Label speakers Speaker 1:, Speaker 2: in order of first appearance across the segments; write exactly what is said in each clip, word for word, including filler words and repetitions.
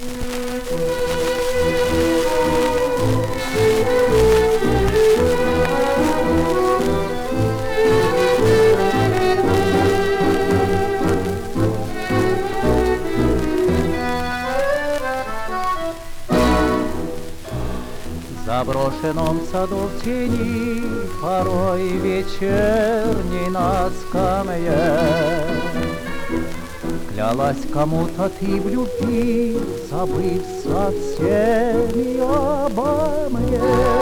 Speaker 1: В заброшенном саду в тени порой вечерней на скамье клялась кому-то ты в любви, забыв совсем и обо мне.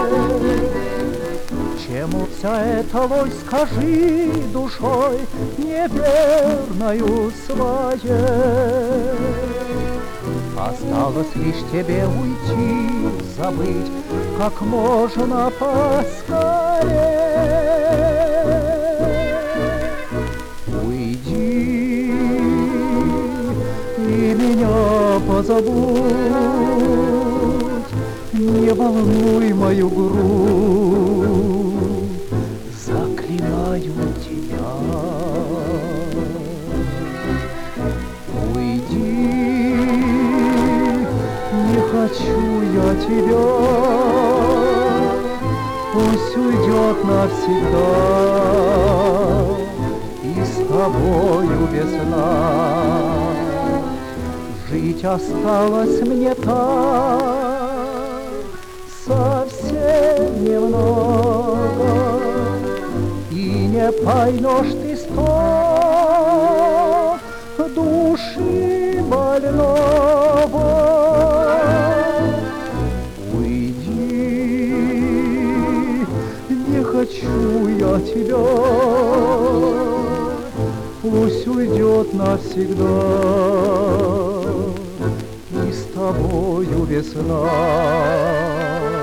Speaker 1: Чему вся эта ложь, скажи, душой неверною своей? Осталось лишь тебе уйти, забыть как можно поскорее. Уйди и меня позабудь, не волнуй мою грудь, заклинаю тебя. Уйди, не хочу я тебя, пусть уйдет навсегда, и с тобою весна. Жить осталось мне так совсем немного, и не поймешь ты сто души больного. Не хочу я тебя, пусть уйдет навсегда, и с тобою весна.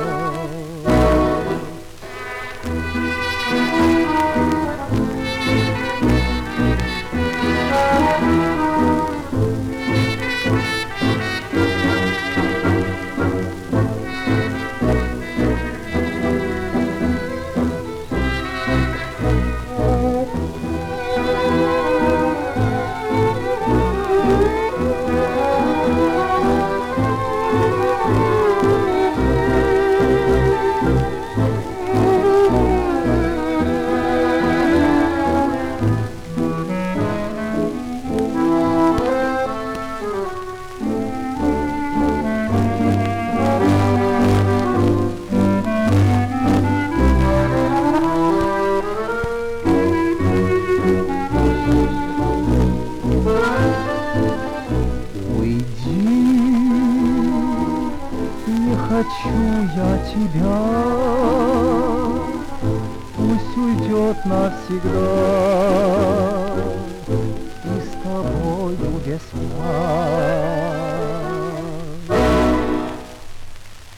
Speaker 1: Хочу я тебя, пусть уйдет навсегда, и с тобою весна.